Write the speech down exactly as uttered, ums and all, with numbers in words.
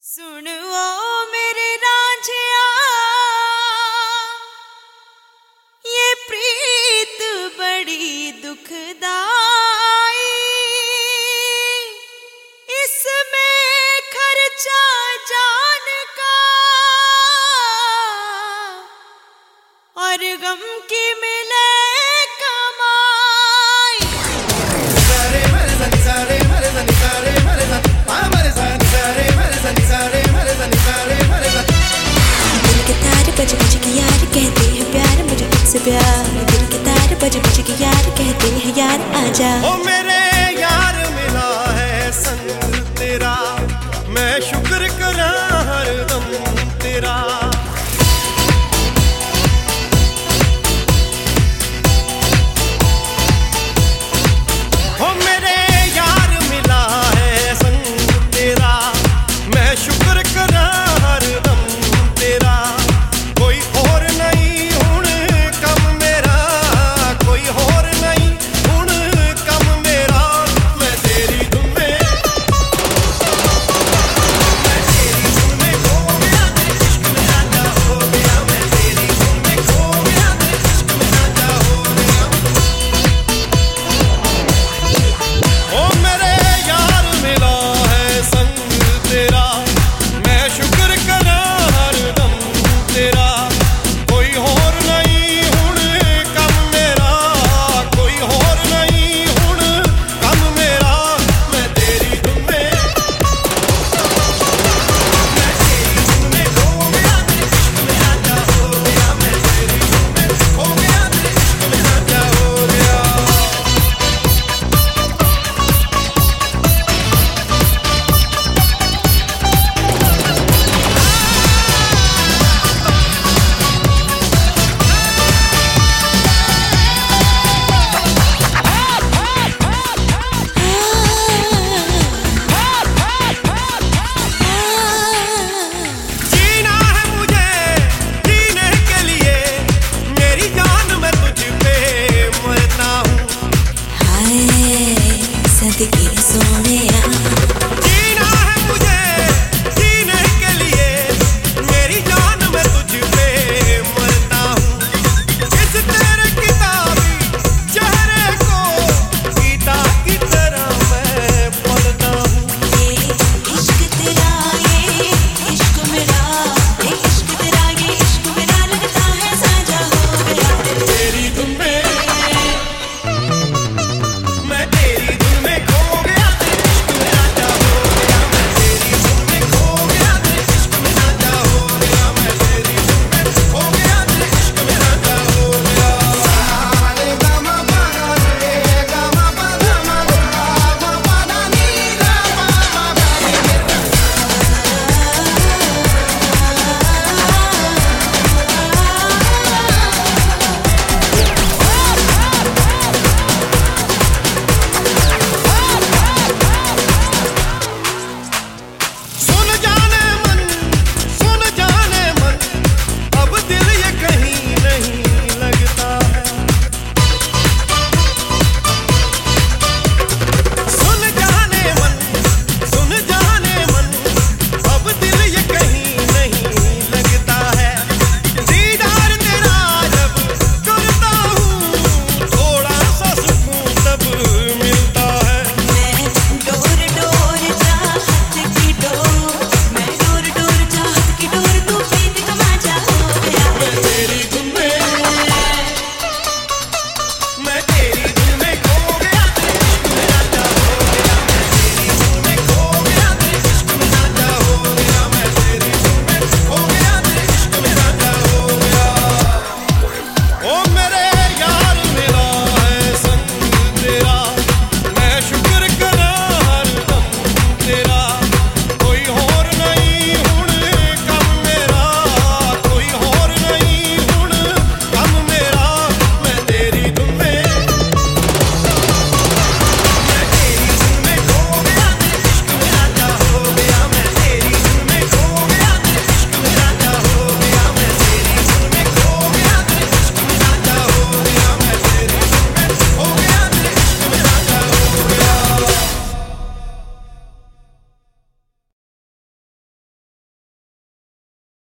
सुन ओ मेरे रांझिया, ये प्रीत बड़ी दुखदाई, इसमें खर्चा जान का और गम की मिले कमाई। सारे मरे सनी सारे मरे सनी सारे मरे सनी आ मरे सनी सारे मरे सनी सारे मरे सनी सारे मरे सनी। दिल के तार बज बज के यार कहते हैं प्यार, मुझे तुझसे प्यार। दिल के तार बज बज के यार कहते हैं यार आजा। ओ मेरे यार मिला है संग तेरा, मैं शुक्र करा हरदम तेरा।